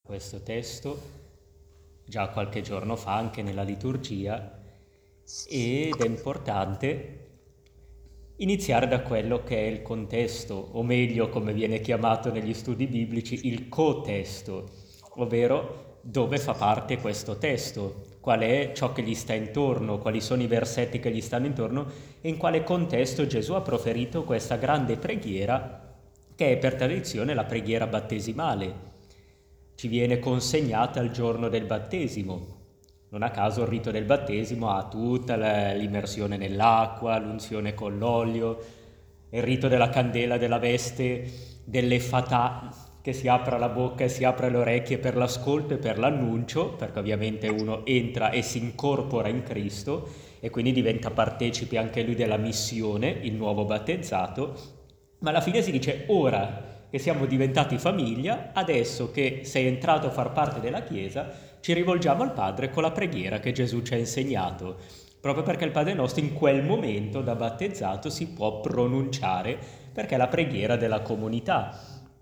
Questo testo già qualche giorno fa anche nella liturgia ed è importante iniziare da quello che è il contesto, o meglio, come viene chiamato negli studi biblici, il cotesto, ovvero dove fa parte questo testo, qual è ciò che gli sta intorno, quali sono i versetti che gli stanno intorno e in quale contesto Gesù ha proferito questa grande preghiera che è per tradizione la preghiera battesimale. Ci viene consegnata il giorno del battesimo. Non a caso il rito del battesimo ha tutta l'immersione nell'acqua, l'unzione con l'olio, il rito della candela, della veste, delle fatà, che si apra la bocca e si apre le orecchie per l'ascolto e per l'annuncio, perché ovviamente uno entra e si incorpora in Cristo e quindi diventa partecipe anche lui della missione, il nuovo battezzato, ma alla fine si dice ora che siamo diventati famiglia, adesso che sei entrato a far parte della Chiesa, ci rivolgiamo al Padre con la preghiera che Gesù ci ha insegnato, proprio perché il Padre nostro in quel momento da battezzato si può pronunciare, perché è la preghiera della comunità.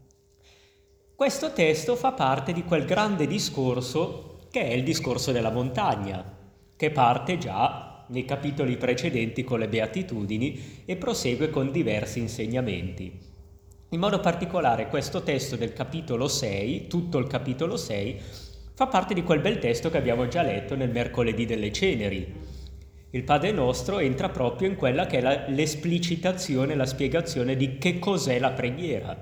Questo testo fa parte di quel grande discorso che è il discorso della montagna, che parte già nei capitoli precedenti con le beatitudini e prosegue con diversi insegnamenti. In modo particolare questo testo del capitolo 6, tutto il capitolo 6, fa parte di quel bel testo che abbiamo già letto nel mercoledì delle ceneri. Il Padre nostro entra proprio in quella che è l'esplicitazione, la spiegazione di che cos'è la preghiera.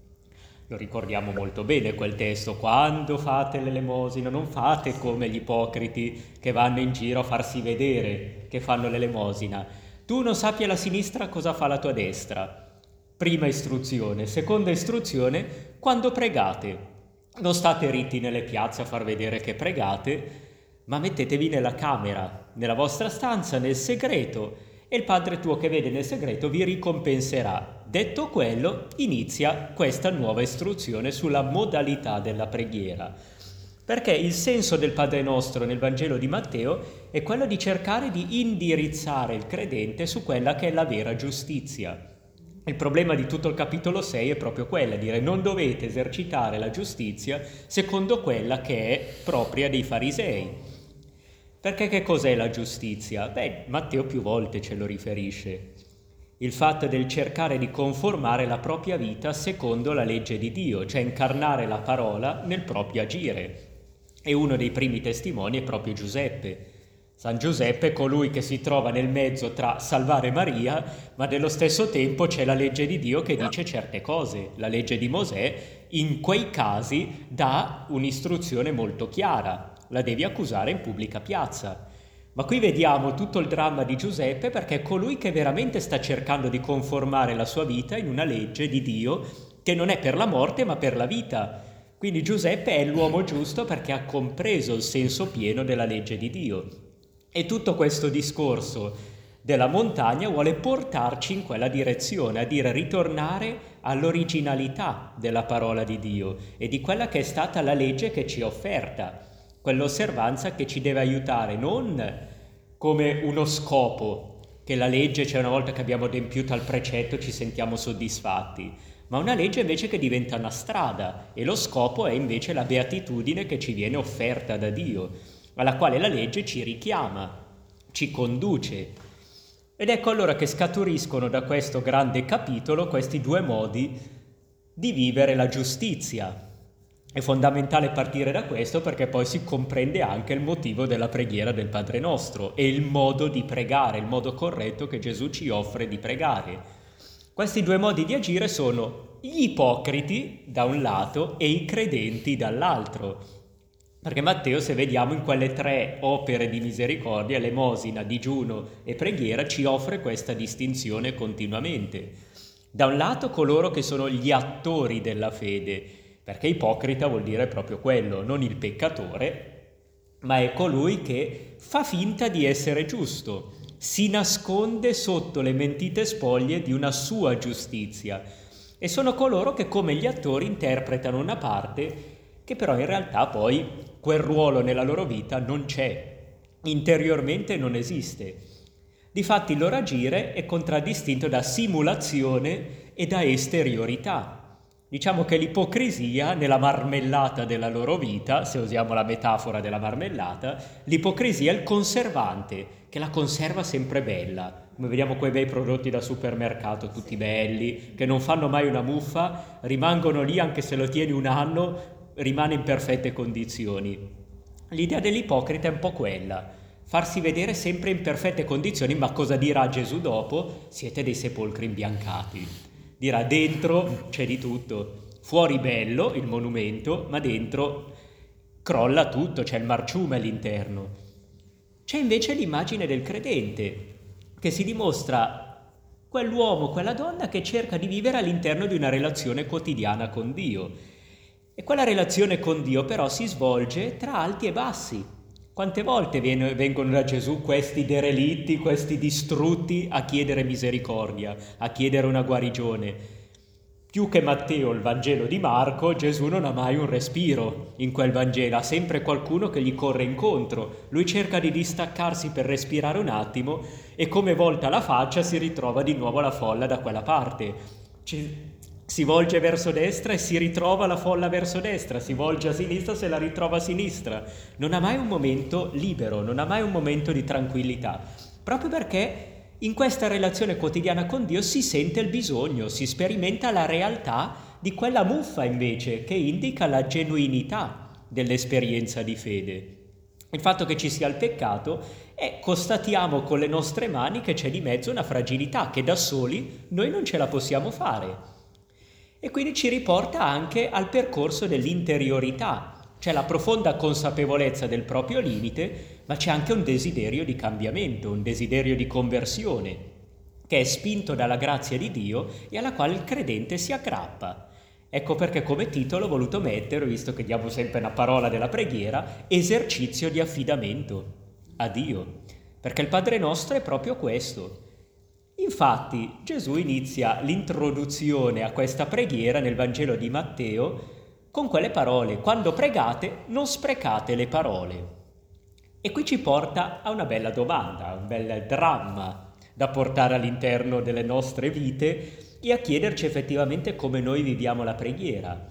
Lo ricordiamo molto bene quel testo: quando fate l'elemosina non fate come gli ipocriti che vanno in giro a farsi vedere che fanno l'elemosina. Tu non sappi alla sinistra cosa fa la tua destra. Prima istruzione. Seconda istruzione: quando pregate non state ritti nelle piazze a far vedere che pregate, ma mettetevi nella camera, nella vostra stanza, nel segreto, e il Padre tuo che vede nel segreto vi ricompenserà. Detto quello, inizia questa nuova istruzione sulla modalità della preghiera. Perché il senso del Padre nostro nel Vangelo di Matteo è quello di cercare di indirizzare il credente su quella che è la vera giustizia. Il problema di tutto il capitolo 6 è proprio quella, dire non dovete esercitare la giustizia secondo quella che è propria dei farisei. Perché che cos'è la giustizia? Beh, Matteo più volte ce lo riferisce. Il fatto del cercare di conformare la propria vita secondo la legge di Dio, cioè incarnare la parola nel proprio agire. E uno dei primi testimoni è proprio Giuseppe. San Giuseppe è colui che si trova nel mezzo tra salvare Maria, ma nello stesso tempo c'è la legge di Dio che dice certe cose. La legge di Mosè in quei casi dà un'istruzione molto chiara: la devi accusare in pubblica piazza. Ma qui vediamo tutto il dramma di Giuseppe, perché è colui che veramente sta cercando di conformare la sua vita in una legge di Dio che non è per la morte ma per la vita. Quindi Giuseppe è l'uomo giusto perché ha compreso il senso pieno della legge di Dio. E tutto questo discorso della montagna vuole portarci in quella direzione, a dire ritornare all'originalità della parola di Dio e di quella che è stata la legge che ci è offerta, quell'osservanza che ci deve aiutare non come uno scopo, che la legge c'è una volta che abbiamo adempiuto al precetto ci sentiamo soddisfatti, ma una legge invece che diventa una strada, e lo scopo è invece la beatitudine che ci viene offerta da Dio, alla quale la legge ci richiama, ci conduce. Ed ecco allora che scaturiscono da questo grande capitolo questi due modi di vivere la giustizia. È fondamentale partire da questo perché poi si comprende anche il motivo della preghiera del Padre Nostro e il modo di pregare, il modo corretto che Gesù ci offre di pregare. Questi due modi di agire sono gli ipocriti da un lato e i credenti dall'altro. Perché Matteo, se vediamo in quelle tre opere di misericordia, elemosina, digiuno e preghiera, ci offre questa distinzione continuamente. Da un lato coloro che sono gli attori della fede, perché ipocrita vuol dire proprio quello, non il peccatore, ma è colui che fa finta di essere giusto, si nasconde sotto le mentite spoglie di una sua giustizia. E sono coloro che come gli attori interpretano una parte che però in realtà poi quel ruolo nella loro vita non c'è, interiormente non esiste. Difatti il loro agire è contraddistinto da simulazione e da esteriorità. Diciamo che l'ipocrisia nella marmellata della loro vita, se usiamo la metafora della marmellata, l'ipocrisia è il conservante, che la conserva sempre bella. Come vediamo quei bei prodotti da supermercato, tutti belli, che non fanno mai una muffa, rimangono lì anche se lo tieni un anno, rimane in perfette condizioni. L'idea dell'ipocrita è un po' quella, farsi vedere sempre in perfette condizioni, ma cosa dirà Gesù dopo? Siete dei sepolcri imbiancati. Dirà dentro c'è di tutto, fuori bello il monumento, ma dentro crolla tutto, c'è il marciume all'interno. C'è invece l'immagine del credente, che si dimostra quell'uomo, quella donna che cerca di vivere all'interno di una relazione quotidiana con Dio. E quella relazione con Dio però si svolge tra alti e bassi. Quante volte vengono da Gesù questi derelitti, questi distrutti a chiedere misericordia, a chiedere una guarigione? Più che Matteo, il Vangelo di Marco, Gesù non ha mai un respiro in quel Vangelo, ha sempre qualcuno che gli corre incontro. Lui cerca di distaccarsi per respirare un attimo e come volta la faccia si ritrova di nuovo la folla da quella parte. Si volge verso destra e si ritrova la folla verso destra, si volge a sinistra e se la ritrova a sinistra. Non ha mai un momento libero, non ha mai un momento di tranquillità, proprio perché in questa relazione quotidiana con Dio si sente il bisogno, si sperimenta la realtà di quella muffa invece che indica la genuinità dell'esperienza di fede. Il fatto che ci sia il peccato e constatiamo con le nostre mani che c'è di mezzo una fragilità che da soli noi non ce la possiamo fare. E quindi ci riporta anche al percorso dell'interiorità. C'è la profonda consapevolezza del proprio limite, ma c'è anche un desiderio di cambiamento, un desiderio di conversione, che è spinto dalla grazia di Dio e alla quale il credente si aggrappa. Ecco perché come titolo ho voluto mettere, visto che diamo sempre una parola della preghiera, esercizio di affidamento a Dio. Perché il Padre nostro è proprio questo. Infatti Gesù inizia l'introduzione a questa preghiera nel Vangelo di Matteo con quelle parole: quando pregate non sprecate le parole. E qui ci porta a una bella domanda, un bel dramma da portare all'interno delle nostre vite e a chiederci effettivamente come noi viviamo la preghiera.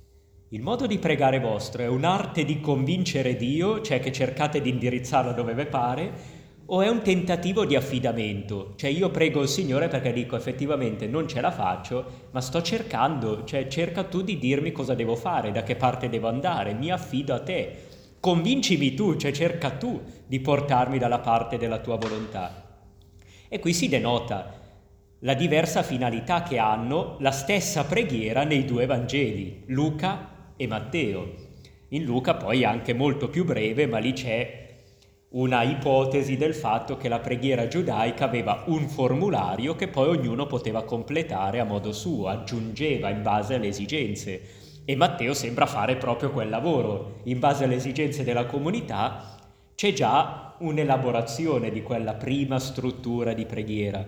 Il modo di pregare vostro è un'arte di convincere Dio, cioè che cercate di indirizzarlo dove vi pare, o è un tentativo di affidamento? Cioè io prego il Signore perché dico effettivamente non ce la faccio, ma sto cercando, cioè cerca tu di dirmi cosa devo fare, da che parte devo andare, mi affido a te. Convincimi tu, cioè cerca tu di portarmi dalla parte della tua volontà. E qui si denota la diversa finalità che hanno la stessa preghiera nei due Vangeli, Luca e Matteo. In Luca poi è anche molto più breve, ma lì c'è una ipotesi del fatto che la preghiera giudaica aveva un formulario che poi ognuno poteva completare a modo suo, aggiungeva in base alle esigenze. E Matteo sembra fare proprio quel lavoro. In base alle esigenze della comunità c'è già un'elaborazione di quella prima struttura di preghiera.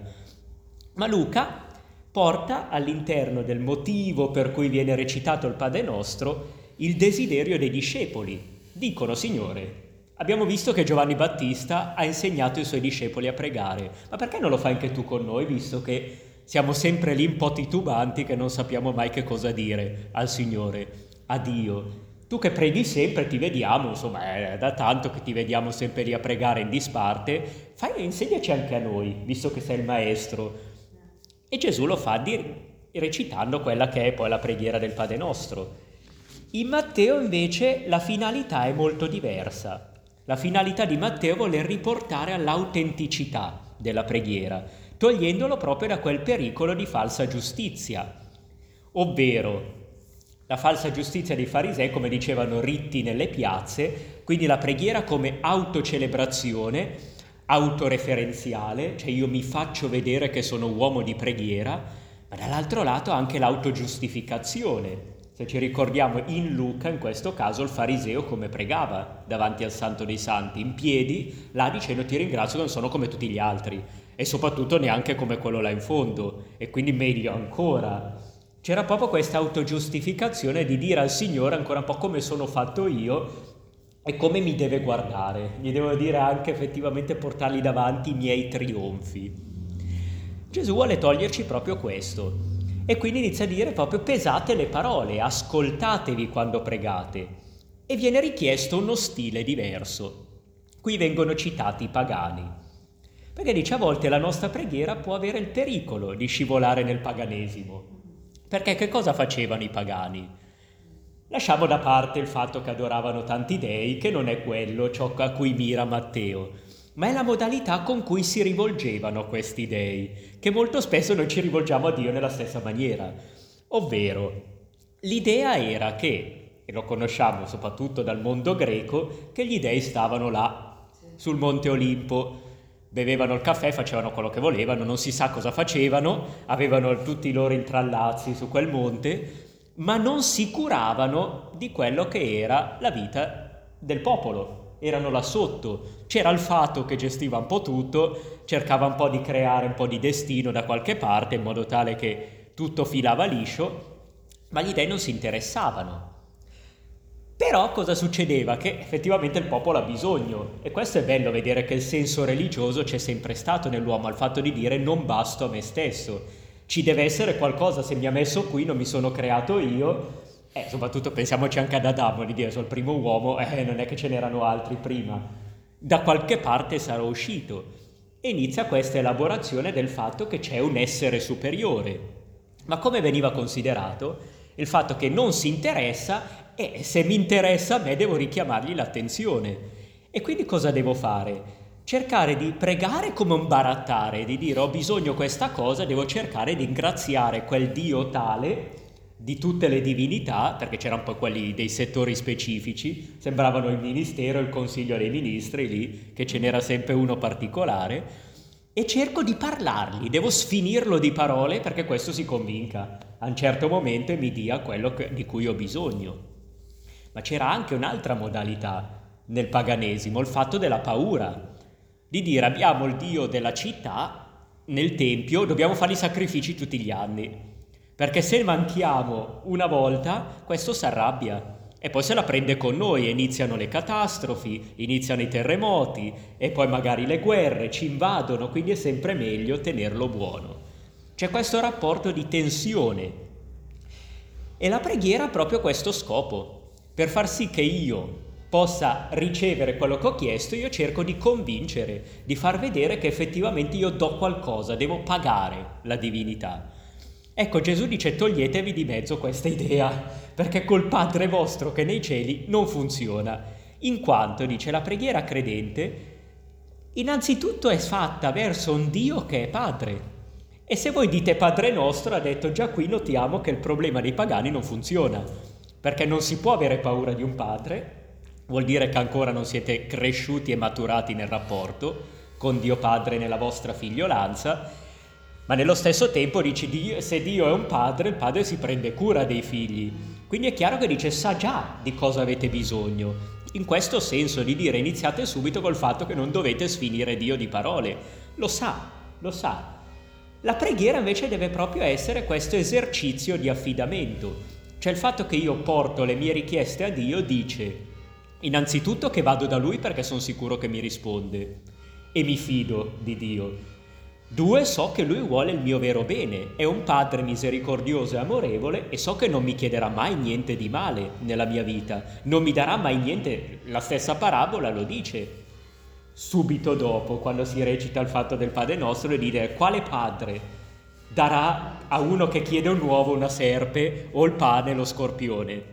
Ma Luca porta all'interno del motivo per cui viene recitato il Padre Nostro il desiderio dei discepoli. Dicono: Signore, abbiamo visto che Giovanni Battista ha insegnato ai suoi discepoli a pregare, ma perché non lo fai anche tu con noi, visto che siamo sempre lì un po' titubanti che non sappiamo mai che cosa dire al Signore, a Dio. Tu che preghi sempre, ti vediamo, insomma è da tanto che ti vediamo sempre lì a pregare in disparte, insegnaci anche a noi, visto che sei il maestro. E Gesù lo fa recitando quella che è poi la preghiera del Padre Nostro. In Matteo invece la finalità è molto diversa. La finalità di Matteo vuole riportare all'autenticità della preghiera, togliendolo proprio da quel pericolo di falsa giustizia, ovvero la falsa giustizia dei farisei, come dicevano, ritti nelle piazze, quindi la preghiera come autocelebrazione, autoreferenziale, cioè io mi faccio vedere che sono uomo di preghiera, ma dall'altro lato anche l'autogiustificazione. Se ci ricordiamo in Luca, in questo caso, il fariseo come pregava davanti al Santo dei Santi, in piedi, là dicendo ti ringrazio che non sono come tutti gli altri e soprattutto neanche come quello là in fondo, e quindi meglio ancora. C'era proprio questa autogiustificazione di dire al Signore ancora un po' come sono fatto io e come mi deve guardare. Gli devo dire anche effettivamente portargli davanti i miei trionfi. Gesù vuole toglierci proprio questo. E quindi inizia a dire proprio pesate le parole, ascoltatevi quando pregate. E viene richiesto uno stile diverso. Qui vengono citati i pagani. Perché dice a volte la nostra preghiera può avere il pericolo di scivolare nel paganesimo. Perché che cosa facevano i pagani? Lasciamo da parte il fatto che adoravano tanti dei, che non è quello ciò a cui mira Matteo, ma è la modalità con cui si rivolgevano questi dei, che molto spesso noi ci rivolgiamo a Dio nella stessa maniera. Ovvero, l'idea era che, e lo conosciamo soprattutto dal mondo greco, che gli dei stavano là, sul Monte Olimpo, bevevano il caffè, facevano quello che volevano, non si sa cosa facevano, avevano tutti i loro intrallazzi su quel monte, ma non si curavano di quello che era la vita del popolo. Erano là sotto. C'era il fato che gestiva un po' tutto, cercava un po' di creare un po' di destino da qualche parte in modo tale che tutto filava liscio, ma gli dei non si interessavano. Però cosa succedeva? Che effettivamente il popolo ha bisogno, e questo è bello vedere che il senso religioso c'è sempre stato nell'uomo, al fatto di dire non basto a me stesso. Ci deve essere qualcosa, se mi ha messo qui non mi sono creato io, soprattutto pensiamoci anche ad Adamo, di dire sono il primo uomo, non è che ce n'erano altri prima, da qualche parte sarò uscito, e inizia questa elaborazione del fatto che c'è un essere superiore. Ma come veniva considerato? Il fatto che non si interessa, e se mi interessa a me devo richiamargli l'attenzione. E quindi cosa devo fare? Cercare di pregare come un barattare, di dire ho bisogno di questa cosa, devo cercare di ringraziare quel Dio tale di tutte le divinità, perché c'erano un po' quelli dei settori specifici, sembravano il ministero, il consiglio dei ministri lì, che ce n'era sempre uno particolare, e cerco di parlargli, devo sfinirlo di parole perché questo si convinca a un certo momento e mi dia quello di cui ho bisogno. Ma c'era anche un'altra modalità nel paganesimo, il fatto della paura, di dire abbiamo il Dio della città nel tempio, dobbiamo fare i sacrifici tutti gli anni, perché se manchiamo una volta questo si arrabbia e poi se la prende con noi e iniziano le catastrofi, iniziano i terremoti e poi magari le guerre ci invadono, quindi è sempre meglio tenerlo buono. C'è questo rapporto di tensione e la preghiera ha proprio questo scopo, per far sì che io possa ricevere quello che ho chiesto. Io cerco di convincere, di far vedere che effettivamente io do qualcosa, devo pagare la divinità. Ecco, Gesù dice toglietevi di mezzo questa idea, perché col Padre vostro che è nei cieli non funziona, in quanto, dice, la preghiera credente innanzitutto è fatta verso un Dio che è Padre. E se voi dite Padre nostro, ha detto già qui notiamo che il problema dei pagani non funziona, perché non si può avere paura di un padre, vuol dire che ancora non siete cresciuti e maturati nel rapporto con Dio Padre nella vostra figliolanza, ma nello stesso tempo dice se Dio è un padre, il padre si prende cura dei figli. Quindi è chiaro che dice sa già di cosa avete bisogno. In questo senso di dire iniziate subito col fatto che non dovete sfinire Dio di parole. Lo sa, lo sa. La preghiera invece deve proprio essere questo esercizio di affidamento. Cioè il fatto che io porto le mie richieste a Dio dice innanzitutto che vado da Lui perché sono sicuro che mi risponde e mi fido di Dio. 2, so che Lui vuole il mio vero bene, è un Padre misericordioso e amorevole e so che non mi chiederà mai niente di male nella mia vita, non mi darà mai niente. La stessa parabola lo dice subito dopo, quando si recita il fatto del Padre nostro, e dire quale padre darà a uno che chiede un uovo una serpe o il pane lo scorpione?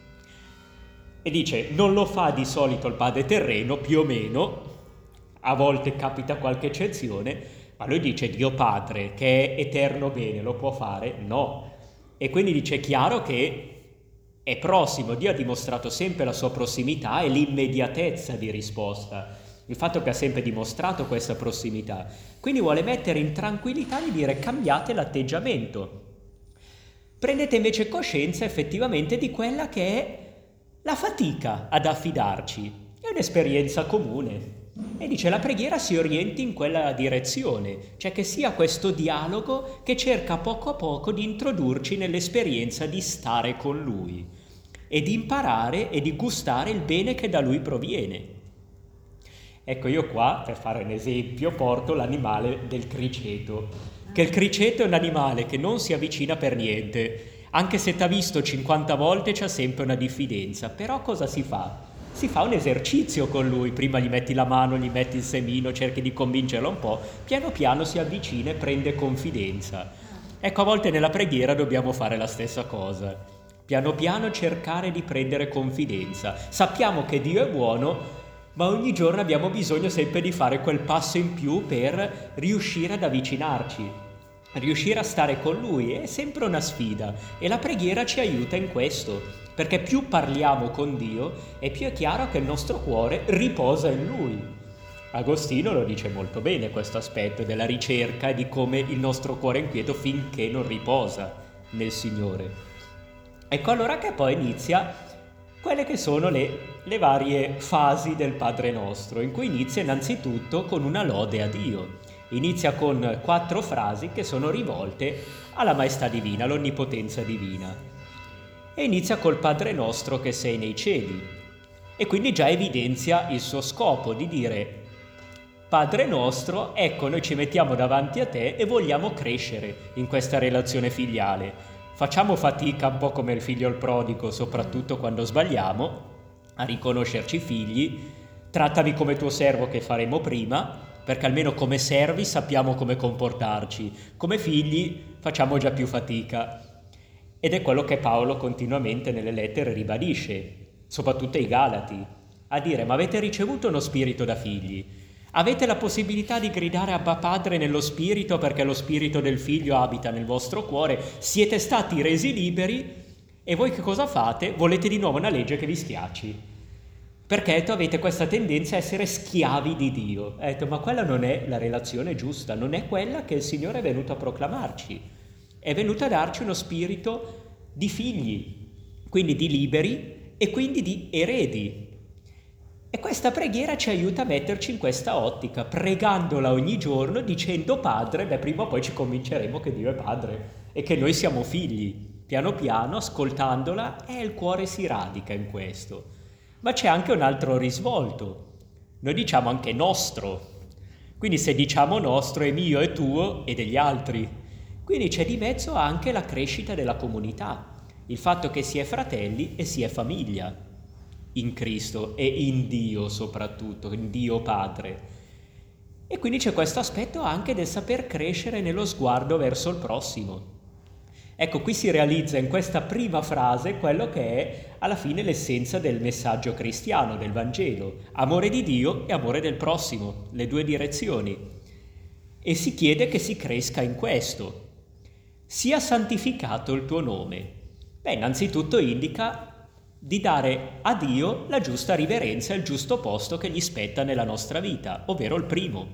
E dice non lo fa di solito il padre terreno, più o meno, a volte capita qualche eccezione, ma lui dice Dio Padre che è eterno bene lo può fare? No. E quindi dice chiaro che è prossimo, Dio ha dimostrato sempre la sua prossimità e l'immediatezza di risposta, il fatto che ha sempre dimostrato questa prossimità. Quindi vuole mettere in tranquillità di dire cambiate l'atteggiamento, prendete invece coscienza effettivamente di quella che è la fatica ad affidarci, è un'esperienza comune. E dice la preghiera si orienti in quella direzione, cioè che sia questo dialogo che cerca poco a poco di introdurci nell'esperienza di stare con Lui e di imparare e di gustare il bene che da Lui proviene. Ecco, io qua, per fare un esempio, porto l'animale del criceto. che il criceto è un animale che non si avvicina per niente, anche se t'ha visto 50 volte c'ha sempre una diffidenza, però cosa si fa? Si fa un esercizio con lui, prima gli metti la mano, gli metti il semino, cerchi di convincerlo un po', piano piano si avvicina e prende confidenza. Ecco, a volte nella preghiera dobbiamo fare la stessa cosa, piano piano cercare di prendere confidenza. Sappiamo che Dio è buono, ma ogni giorno abbiamo bisogno sempre di fare quel passo in più per riuscire ad avvicinarci, riuscire a stare con Lui. È sempre una sfida e la preghiera ci aiuta in questo, perché più parliamo con Dio e più è chiaro che il nostro cuore riposa in Lui. Agostino lo dice molto bene questo aspetto della ricerca e di come il nostro cuore è inquieto finché non riposa nel Signore. Ecco allora che poi inizia quelle che sono le varie fasi del Padre Nostro, in cui inizia innanzitutto con una lode a Dio. Inizia con 4 frasi che sono rivolte alla Maestà Divina, all'Onnipotenza Divina. E inizia col Padre Nostro che sei nei cieli. E quindi già evidenzia il suo scopo di dire: Padre nostro, ecco, noi ci mettiamo davanti a te e vogliamo crescere in questa relazione filiale. Facciamo fatica un po' come il figlio il prodigo, soprattutto quando sbagliamo, a riconoscerci figli. Trattami come tuo servo che faremo prima, perché almeno come servi sappiamo come comportarci. Come figli facciamo già più fatica. Ed è quello che Paolo continuamente nelle lettere ribadisce, soprattutto ai Galati, a dire: ma avete ricevuto uno spirito da figli? Avete la possibilità di gridare Abba Padre nello spirito, perché lo spirito del figlio abita nel vostro cuore, siete stati resi liberi e voi che cosa fate? Volete di nuovo una legge che vi schiacci, perché avete questa tendenza a essere schiavi di Dio. Ma quella non è la relazione giusta, non è quella che il Signore è venuto a proclamarci, è venuto a darci uno spirito di figli, quindi di liberi e quindi di eredi. E questa preghiera ci aiuta a metterci in questa ottica, pregandola ogni giorno, dicendo Padre. Prima o poi ci convinceremo che Dio è Padre e che noi siamo figli. Piano piano, ascoltandola, il cuore si radica in questo. Ma c'è anche un altro risvolto. Noi diciamo anche nostro. Quindi se diciamo nostro è mio, è tuo e degli altri. Quindi c'è di mezzo anche la crescita della comunità, il fatto che si è fratelli e si è famiglia in Cristo e in Dio soprattutto, in Dio Padre. E quindi c'è questo aspetto anche del saper crescere nello sguardo verso il prossimo. Ecco, qui si realizza in questa prima frase quello che è alla fine l'essenza del messaggio cristiano, del Vangelo: amore di Dio e amore del prossimo, le 2 direzioni. E si chiede che si cresca in questo. Sia santificato il tuo nome. Innanzitutto indica di dare a Dio la giusta riverenza e il giusto posto che gli spetta nella nostra vita, ovvero il primo,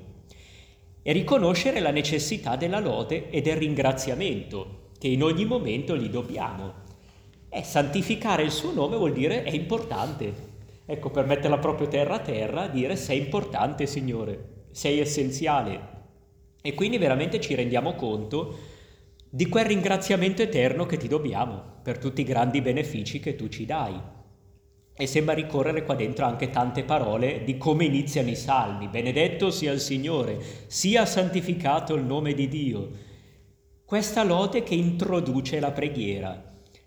e riconoscere la necessità della lode e del ringraziamento che in ogni momento gli dobbiamo. Santificare il suo nome vuol dire è importante. Ecco, per metterla proprio terra a terra, dire sei importante Signore, sei essenziale. E quindi veramente ci rendiamo conto di quel ringraziamento eterno che ti dobbiamo per tutti i grandi benefici che tu ci dai. E sembra ricorrere qua dentro anche tante parole di come iniziano i salmi: benedetto sia il Signore, sia santificato il nome di Dio. Questa lode che introduce la preghiera: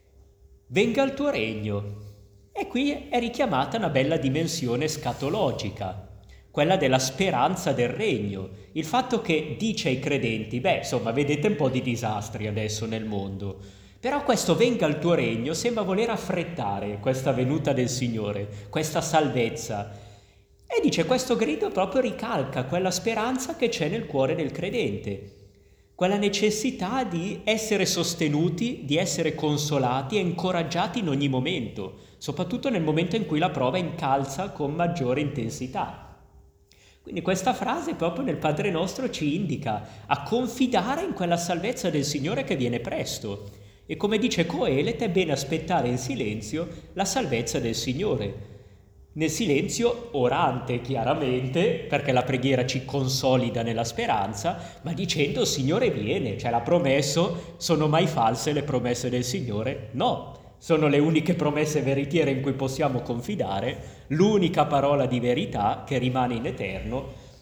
venga il tuo regno. E qui è richiamata una bella dimensione scatologica, quella della speranza del regno, il fatto che dice ai credenti: vedete un po' di disastri adesso nel mondo, però questo venga il tuo regno sembra voler affrettare questa venuta del Signore, questa salvezza. E dice, questo grido proprio ricalca quella speranza che c'è nel cuore del credente, quella necessità di essere sostenuti, di essere consolati e incoraggiati in ogni momento, soprattutto nel momento in cui la prova incalza con maggiore intensità. Quindi questa frase proprio nel Padre Nostro ci indica a confidare in quella salvezza del Signore che viene presto. E come dice Coelet, è bene aspettare in silenzio la salvezza del Signore. Nel silenzio orante, chiaramente, perché la preghiera ci consolida nella speranza, ma dicendo: Signore viene, l'ha promesso, sono mai false le promesse del Signore? No. Sono le uniche promesse veritiere in cui possiamo confidare, l'unica parola di verità che rimane in eterno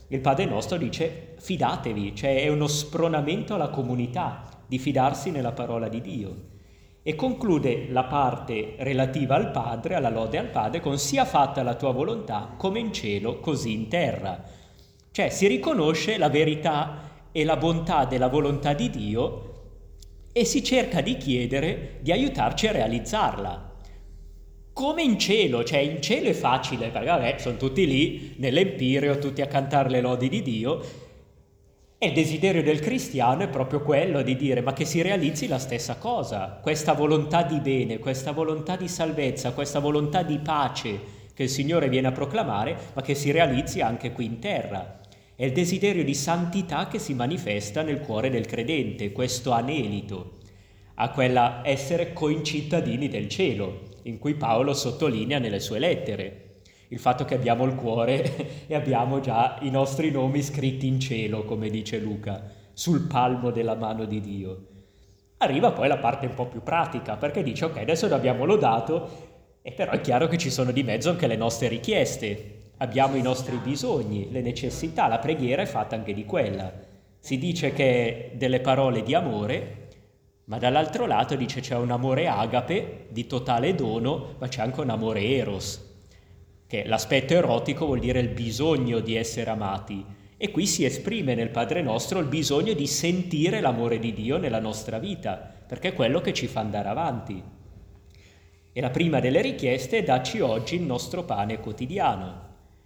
il Padre nostro dice fidatevi, cioè è uno spronamento alla comunità di fidarsi nella parola di Dio. E conclude la parte relativa al Padre, alla lode al Padre, con sia fatta la tua volontà come in cielo così in terra. Cioè si riconosce la verità e la bontà della volontà di Dio e si cerca di chiedere di aiutarci a realizzarla. Come in cielo, cioè in cielo è facile, perché vabbè, sono tutti lì nell'Empireo, tutti a cantare le lodi di Dio, e il desiderio del cristiano è proprio quello di dire ma che si realizzi la stessa cosa, questa volontà di bene, questa volontà di salvezza, questa volontà di pace che il Signore viene a proclamare, ma che si realizzi anche qui in terra. È il desiderio di santità che si manifesta nel cuore del credente, questo anelito a quella essere coincittadini del cielo, in cui Paolo sottolinea nelle sue lettere il fatto che abbiamo il cuore e abbiamo già i nostri nomi scritti in cielo, come dice Luca, sul palmo della mano di Dio. Arriva poi la parte un po' più pratica, perché dice ok, adesso l'abbiamo lodato, e però è chiaro che ci sono di mezzo anche le nostre richieste, abbiamo i nostri bisogni, le necessità, la preghiera è fatta anche di quella. Si dice che delle parole di amore, ma dall'altro lato dice c'è un amore agape di totale dono, ma c'è anche un amore eros, che l'aspetto erotico vuol dire il bisogno di essere amati, e qui si esprime nel Padre nostro il bisogno di sentire l'amore di Dio nella nostra vita, perché è quello che ci fa andare avanti. E la prima delle richieste è dacci oggi il nostro pane quotidiano.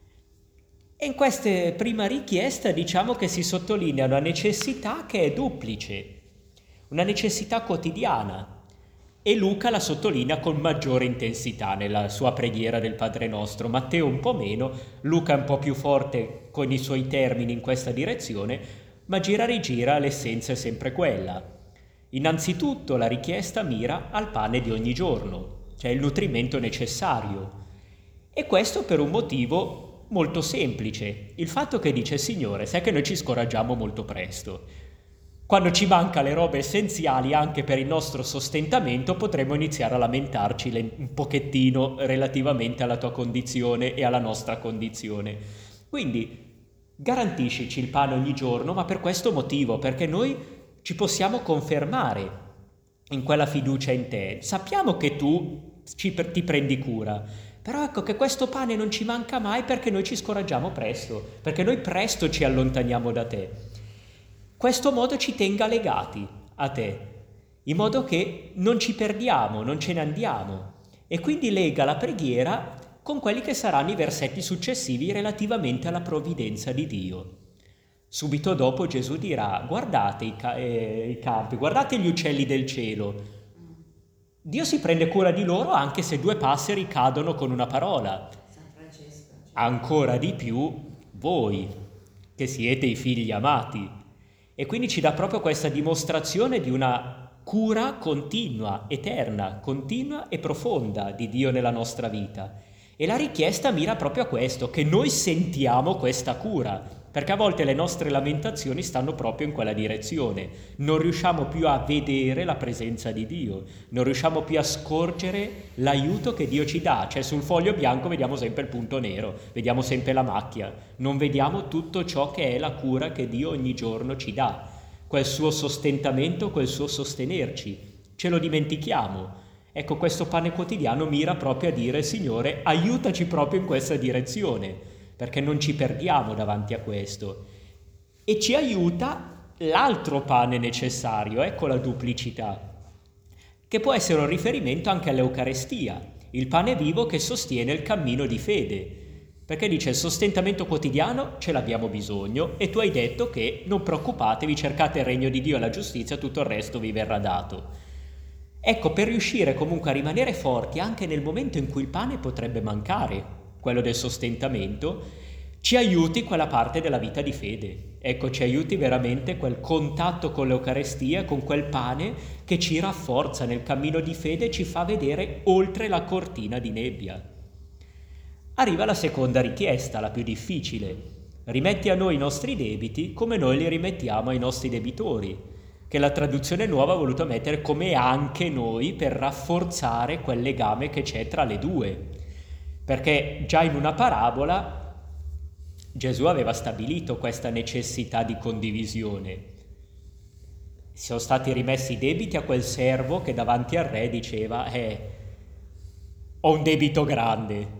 E in questa prima richiesta diciamo che si sottolinea una necessità che è duplice, una necessità quotidiana, e Luca la sottolinea con maggiore intensità nella sua preghiera del Padre Nostro. Matteo un po' meno, Luca è un po' più forte con i suoi termini in questa direzione, ma gira rigira l'essenza è sempre quella. Innanzitutto la richiesta mira al pane di ogni giorno, cioè il nutrimento necessario. E questo per un motivo molto semplice, il fatto che dice Signore, sai che noi ci scoraggiamo molto presto. Quando ci manca le robe essenziali anche per il nostro sostentamento potremmo iniziare a lamentarci un pochettino relativamente alla tua condizione e alla nostra condizione. Quindi garantiscici il pane ogni giorno, ma per questo motivo, perché noi ci possiamo confermare in quella fiducia in te. Sappiamo che tu ti prendi cura, però ecco che questo pane non ci manca mai perché noi ci scoraggiamo presto, perché noi presto ci allontaniamo da te. Questo modo ci tenga legati a te, in modo che non ci perdiamo, non ce ne andiamo. E quindi lega la preghiera con quelli che saranno i versetti successivi relativamente alla provvidenza di Dio. Subito dopo Gesù dirà, guardate i campi, guardate gli uccelli del cielo. Dio si prende cura di loro anche se 2 passeri cadono con una parola. Ancora di più voi, che siete i figli amati. E quindi ci dà proprio questa dimostrazione di una cura continua, eterna, continua e profonda di Dio nella nostra vita. E la richiesta mira proprio a questo, che noi sentiamo questa cura, perché a volte le nostre lamentazioni stanno proprio in quella direzione. Non riusciamo più a vedere la presenza di Dio, non riusciamo più a scorgere l'aiuto che Dio ci dà. Cioè sul foglio bianco vediamo sempre il punto nero, vediamo sempre la macchia, non vediamo tutto ciò che è la cura che Dio ogni giorno ci dà, quel suo sostentamento, quel suo sostenerci. Ce lo dimentichiamo. Ecco, questo pane quotidiano mira proprio a dire, Signore, aiutaci proprio in questa direzione, perché non ci perdiamo davanti a questo. E ci aiuta l'altro pane necessario, ecco la duplicità, che può essere un riferimento anche all'Eucarestia, il pane vivo che sostiene il cammino di fede, perché dice il sostentamento quotidiano ce l'abbiamo bisogno e tu hai detto che non preoccupatevi, cercate il regno di Dio e la giustizia, tutto il resto vi verrà dato. Ecco, per riuscire comunque a rimanere forti anche nel momento in cui il pane potrebbe mancare, quello del sostentamento, ci aiuti quella parte della vita di fede. Ecco, ci aiuti veramente quel contatto con l'Eucarestia, con quel pane che ci rafforza nel cammino di fede e ci fa vedere oltre la cortina di nebbia. Arriva la seconda richiesta, la più difficile. Rimetti a noi i nostri debiti come noi li rimettiamo ai nostri debitori, che la traduzione nuova ha voluto mettere come anche noi per rafforzare quel legame che c'è tra le due. Perché già in una parabola Gesù aveva stabilito questa necessità di condivisione. Sono stati rimessi i debiti a quel servo che davanti al re diceva ho un debito grande.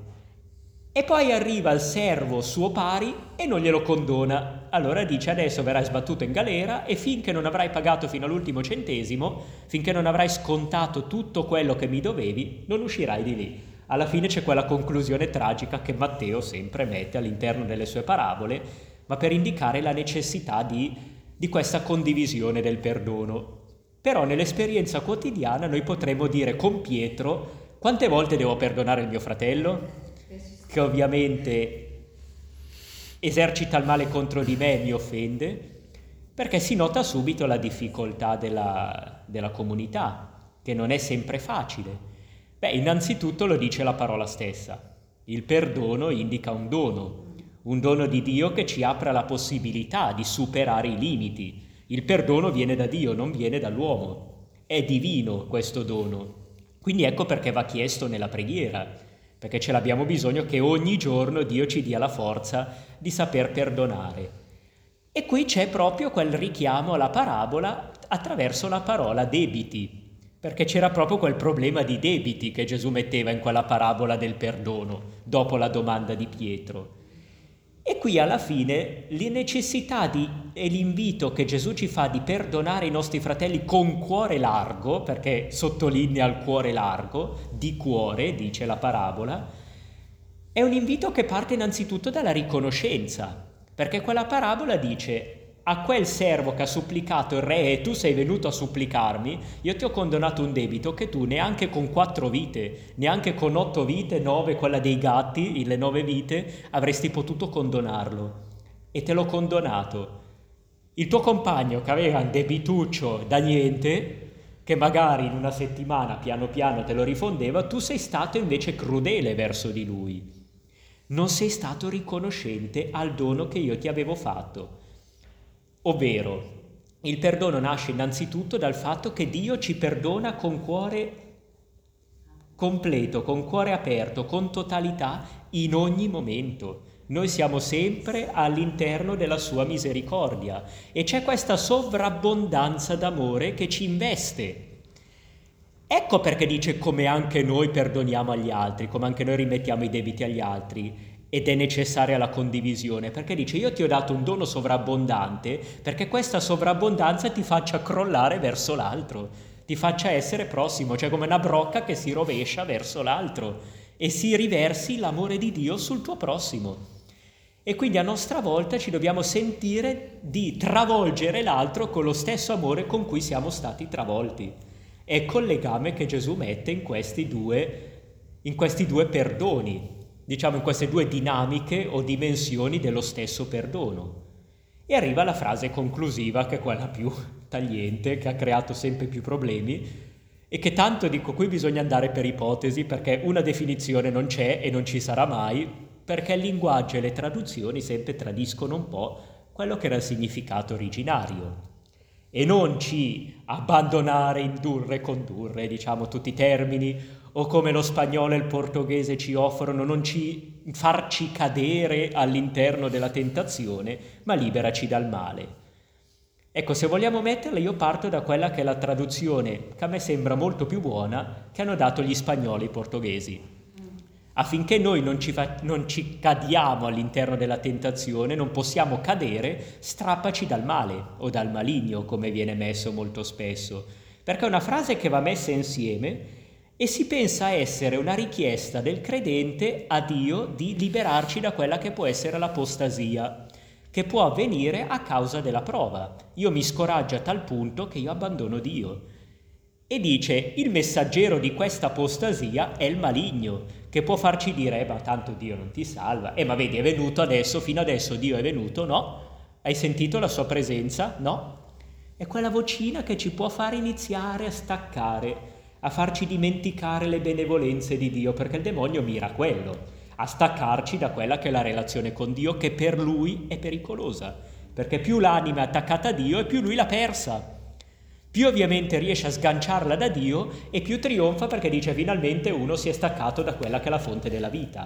E poi arriva il servo suo pari e non glielo condona. Allora dice: adesso verrai sbattuto in galera e finché non avrai pagato fino all'ultimo centesimo, finché non avrai scontato tutto quello che mi dovevi, non uscirai di lì. Alla fine c'è quella conclusione tragica che Matteo sempre mette all'interno delle sue parabole, ma per indicare la necessità di questa condivisione del perdono. Però nell'esperienza quotidiana noi potremmo dire con Pietro: quante volte devo perdonare il mio fratello? Che ovviamente esercita il male contro di me e mi offende, perché si nota subito la difficoltà della comunità, che non è sempre facile. Innanzitutto lo dice la parola stessa. Il perdono indica un dono di Dio che ci apre la possibilità di superare i limiti. Il perdono viene da Dio, non viene dall'uomo. È divino questo dono. Quindi ecco perché va chiesto nella preghiera, perché ce l'abbiamo bisogno che ogni giorno Dio ci dia la forza di saper perdonare. E qui c'è proprio quel richiamo alla parabola attraverso la parola debiti, perché c'era proprio quel problema di debiti che Gesù metteva in quella parabola del perdono, dopo la domanda di Pietro. E qui alla fine la necessità e l'invito che Gesù ci fa di perdonare i nostri fratelli con cuore largo, perché sottolinea il cuore largo, di cuore, dice la parabola, è un invito che parte innanzitutto dalla riconoscenza, perché quella parabola dice: a quel servo che ha supplicato il re e tu sei venuto a supplicarmi, io ti ho condonato un debito che tu neanche con 4 vite, neanche con 8 vite, 9, quella dei gatti, le 9 vite, avresti potuto condonarlo. E te l'ho condonato. Il tuo compagno che aveva un debituccio da niente, che magari in una settimana piano piano te lo rifondeva, tu sei stato invece crudele verso di lui. Non sei stato riconoscente al dono che io ti avevo fatto. Ovvero, il perdono nasce innanzitutto dal fatto che Dio ci perdona con cuore completo, con cuore aperto, con totalità, in ogni momento. Noi siamo sempre all'interno della sua misericordia e c'è questa sovrabbondanza d'amore che ci investe. Ecco perché dice: come anche noi perdoniamo agli altri, come anche noi rimettiamo i debiti agli altri. Ed è necessaria la condivisione, perché dice: io ti ho dato un dono sovrabbondante perché questa sovrabbondanza ti faccia crollare verso l'altro, ti faccia essere prossimo, cioè come una brocca che si rovescia verso l'altro e si riversi l'amore di Dio sul tuo prossimo. E quindi a nostra volta ci dobbiamo sentire di travolgere l'altro con lo stesso amore con cui siamo stati travolti. Ecco il legame che Gesù mette in questi due perdoni, diciamo in queste due dinamiche o dimensioni dello stesso perdono. E arriva la frase conclusiva, che è quella più tagliente, che ha creato sempre più problemi e che tanto dico qui bisogna andare per ipotesi, perché una definizione non c'è e non ci sarà mai, perché il linguaggio e le traduzioni sempre tradiscono un po' quello che era il significato originario. E non ci abbandonare, indurre, condurre, diciamo tutti i termini, o come lo spagnolo e il portoghese ci offrono, non ci farci cadere all'interno della tentazione, ma liberaci dal male. Ecco, se vogliamo metterla, io parto da quella che è la traduzione, che a me sembra molto più buona, che hanno dato gli spagnoli e i portoghesi. Affinché noi non ci cadiamo all'interno della tentazione, non possiamo cadere, strappaci dal male o dal maligno, come viene messo molto spesso. Perché è una frase che va messa insieme e si pensa essere una richiesta del credente a Dio di liberarci da quella che può essere l'apostasia, che può avvenire a causa della prova. Io mi scoraggio a tal punto che io abbandono Dio. E dice: il messaggero di questa apostasia è il maligno, che può farci dire: ma tanto Dio non ti salva, ma vedi è venuto adesso, fino adesso Dio è venuto, no? Hai sentito la sua presenza? No? È quella vocina che ci può fare iniziare a staccare, a farci dimenticare le benevolenze di Dio, perché il demonio mira a quello, a staccarci da quella che è la relazione con Dio, che per lui è pericolosa, perché più l'anima è attaccata a Dio e più lui l'ha persa. Più ovviamente riesce a sganciarla da Dio e più trionfa, perché dice: finalmente uno si è staccato da quella che è la fonte della vita.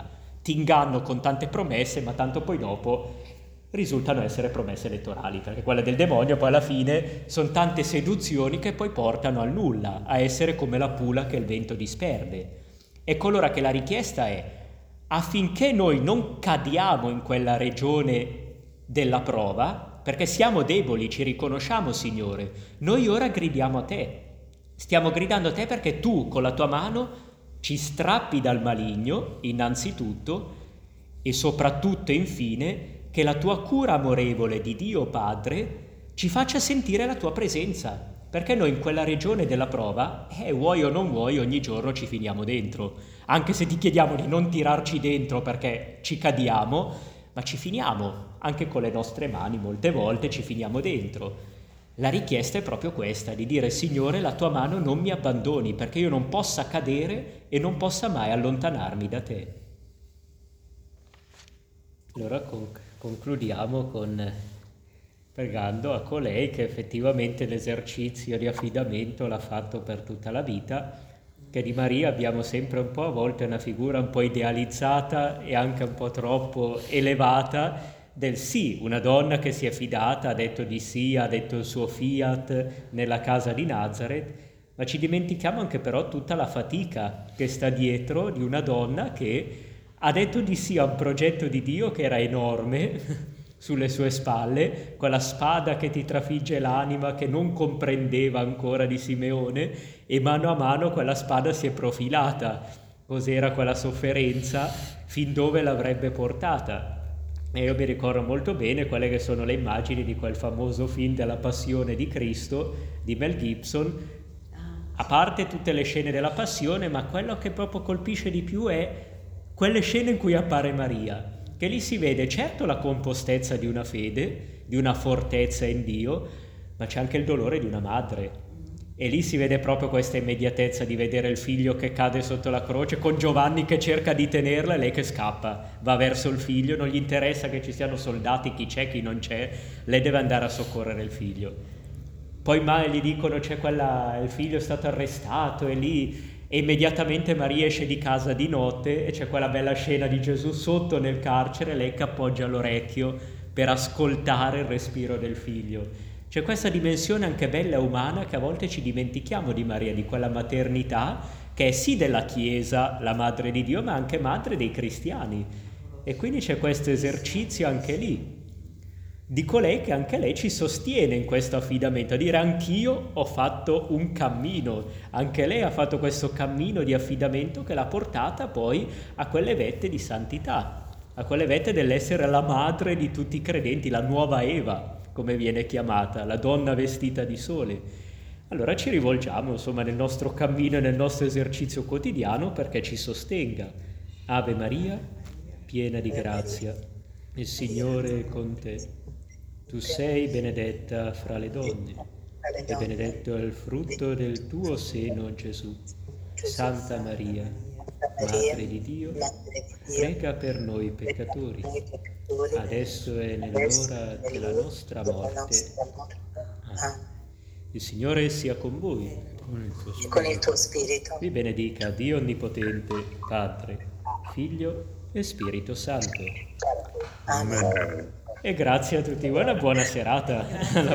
ti inganno con tante promesse, ma tanto poi dopo risultano essere promesse elettorali, perché quelle del demonio poi alla fine sono tante seduzioni che poi portano al nulla, a essere come la pula che il vento disperde. E allora che la richiesta è, affinché noi non cadiamo in quella regione della prova, perché siamo deboli, ci riconosciamo, Signore, noi ora gridiamo a te. Stiamo gridando a te perché tu con la tua mano ci strappi dal maligno, innanzitutto, e soprattutto, infine, che la tua cura amorevole di Dio Padre ci faccia sentire la tua presenza, perché noi in quella regione della prova, vuoi o non vuoi, ogni giorno ci finiamo dentro. Anche se ti chiediamo di non tirarci dentro perché ci cadiamo, ma ci finiamo, anche con le nostre mani molte volte ci finiamo dentro. La richiesta è proprio questa, di dire Signore la tua mano non mi abbandoni perché io non possa cadere e non possa mai allontanarmi da te. Allora concludiamo pregando a colei che effettivamente l'esercizio di affidamento l'ha fatto per tutta la vita, che di Maria abbiamo sempre un po' a volte una figura un po' idealizzata e anche un po' troppo elevata del sì, una donna che si è fidata, ha detto di sì, ha detto il suo fiat nella casa di Nazareth, ma ci dimentichiamo anche però tutta la fatica che sta dietro di una donna che ha detto di sì a un progetto di Dio che era enorme sulle sue spalle, quella spada che ti trafigge l'anima che non comprendeva ancora di Simeone, e mano a mano quella spada si è profilata, cos'era quella sofferenza, fin dove l'avrebbe portata. E io mi ricordo molto bene quelle che sono le immagini di quel famoso film della Passione di Cristo di Mel Gibson, a parte tutte le scene della Passione, ma quello che proprio colpisce di più è quelle scene in cui appare Maria, che lì si vede certo la compostezza di una fede, di una fortezza in Dio, ma c'è anche il dolore di una madre. E lì si vede proprio questa immediatezza di vedere il figlio che cade sotto la croce, con Giovanni che cerca di tenerla e lei che scappa, va verso il figlio, non gli interessa che ci siano soldati, chi c'è, chi non c'è, lei deve andare a soccorrere il figlio. Poi mai gli dicono il figlio è stato arrestato e lì e immediatamente Maria esce di casa di notte e c'è quella bella scena di Gesù sotto nel carcere, lei che appoggia l'orecchio per ascoltare il respiro del figlio. C'è questa dimensione anche bella e umana che a volte ci dimentichiamo di Maria, di quella maternità che è sì della Chiesa, la madre di Dio, ma anche madre dei cristiani. E quindi c'è questo esercizio anche lì, di colei che anche lei ci sostiene in questo affidamento, a dire anch'io ho fatto un cammino, anche lei ha fatto questo cammino di affidamento che l'ha portata poi a quelle vette di santità, a quelle vette dell'essere la madre di tutti i credenti, la nuova Eva, come viene chiamata, la donna vestita di sole. Allora ci rivolgiamo, insomma, nel nostro cammino e nel nostro esercizio quotidiano perché ci sostenga. Ave Maria, piena di grazia, il Signore è con te. Tu sei benedetta fra le donne, e benedetto è il frutto del tuo seno, Gesù. Santa Maria, Madre di Dio, prega per noi peccatori, adesso è nell'ora della nostra morte. Amen. Il Signore sia con voi, con il tuo spirito. Vi benedica Dio Onnipotente, Padre, Figlio e Spirito Santo. Amen. E grazie a tutti, buona serata.